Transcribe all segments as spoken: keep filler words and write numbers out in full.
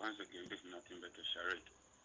once again, this is nothing but a charade.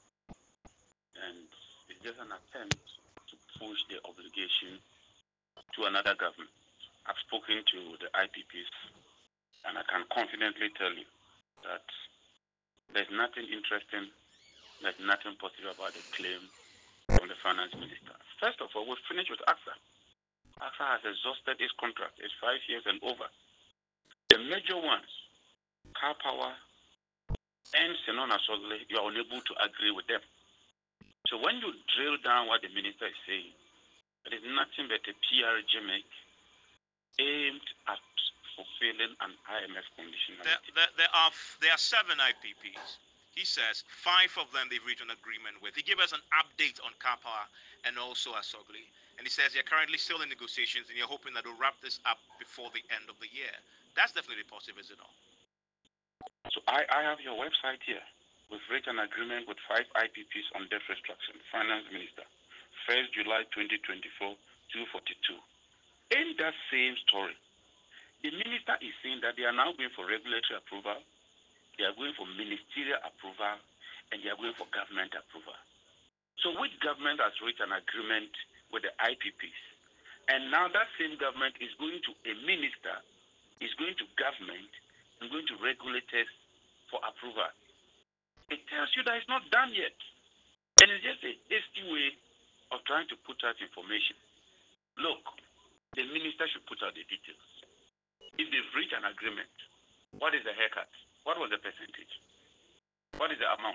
And it's just an attempt to push the obligation to another government. I've spoken to the I P Ps, and I can confidently tell you that there's nothing interesting, there's nothing positive about the claim from the finance minister. First of all, we've finished with AXA. AXA has exhausted its contract. It's five years and over. The major ones, Car Power and Senona Sogle, you are unable to agree with them. So when you drill down what the minister is saying, it is nothing but a P R gimmick aimed at fulfilling an I M F conditionality. There, there, there are there are seven I P Ps. He says five of them they've reached an agreement with. He gave us an update on Car Power and also Asogli. And he says they're currently still in negotiations and you're hoping that they'll wrap this up before the end of the year. That's definitely positive, is it not? So I, I have your website here. We've reached an agreement with five I P Ps on debt restructuring. Finance Minister, first July twenty twenty-four, two forty-two. In that same story, the minister is saying that they are now going for regulatory approval, they are going for ministerial approval, and they are going for government approval. So which government has reached an agreement with the I P Ps? And now that same government is going to a minister, is going to government, and going to regulators for approval. It tells you that it's not done yet. And it's just a hasty way of trying to put out information. Look, the minister should put out the details. If they've reached an agreement, what is the haircut? What was the percentage? What is the amount?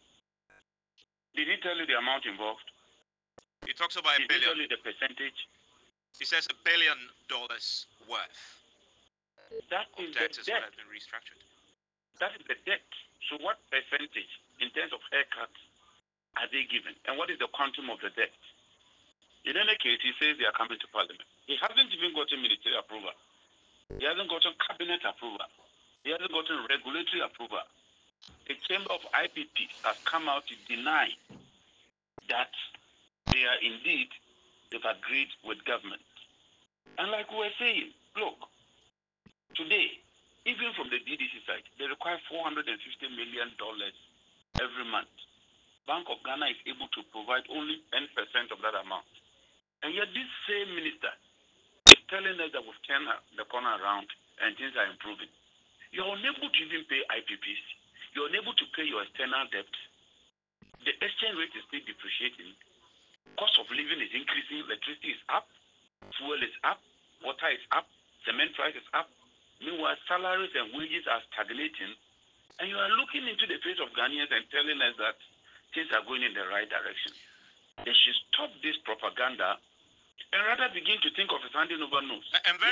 Did he tell you the amount involved? He talks about a Did billion. he tell you the percentage? He says a billion dollars worth That of is debt the is what debt. has been restructured. That is the debt. So what percentage in terms of haircut are they given? And what is the quantum of the debt? In any case, he says they are coming to Parliament. He hasn't even gotten ministerial approval. He hasn't gotten cabinet approval. He hasn't gotten regulatory approval. The Chamber of I P Ps has come out to deny that they are indeed, they've agreed with government. And like we were saying, look, today, even from the D D C side, they require four hundred fifty million dollars every month. Bank of Ghana is able to provide only ten percent of that amount. And yet this same minister is telling us that we've turned the corner around and things are improving. You're unable to even pay I P Ps. You're unable to pay your external debt. The exchange rate is still depreciating. Cost of living is increasing. Electricity is up. Fuel is up. Water is up. Cement price is up. Meanwhile, salaries and wages are stagnating, and you are looking into the face of Ghanaians and telling us that things are going in the right direction. They should stop this propaganda and rather begin to think of a handing over notes. And very